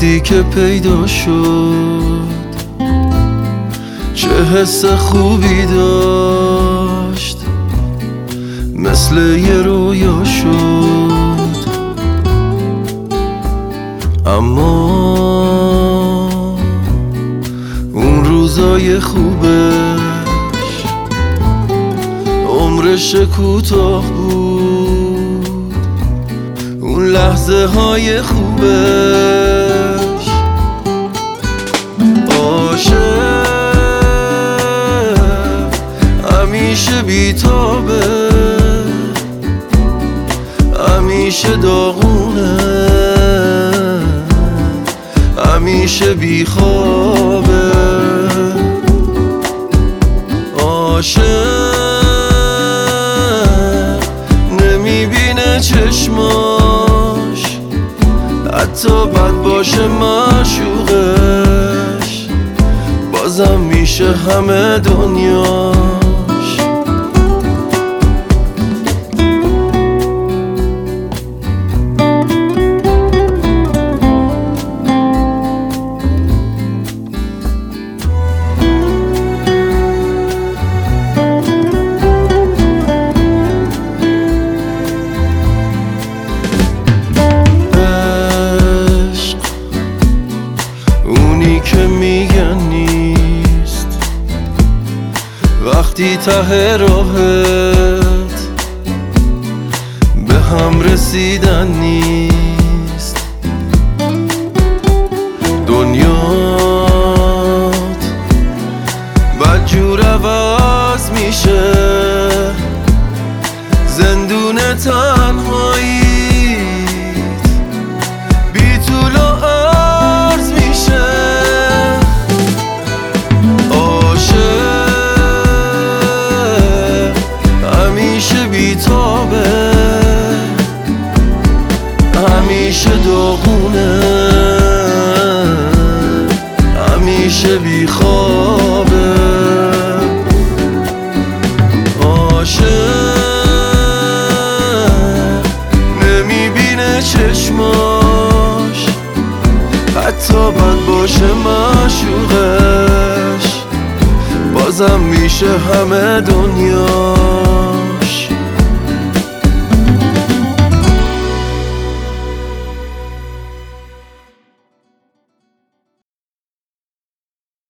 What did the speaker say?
وقتی که پیدا شد چه حس خوبی داشت، مثل یه رویا شد. اما اون روزای خوبش عمرش کوتاه بود، اون لحظه های خوبش. عاشق همیشه بیتابه، همیشه داغونه، همیشه بیخوابه. عاشق نمیبینه چشماش، حتی بد باشه معشوقش، بازم میشه همه دنیاش. که میگن نیست وقتی ته راهت به هم رسیدن نیست. دنیات بدجور عوض میشه، زندون تنهایی بی طول و عرض میشه. همیشه بیتابه، همیشه داغونه، همیشه بیخوابه. عاشق نمیبینه چشماش، حتی بد باشه معشوقش، بازم میشه همه دنیا.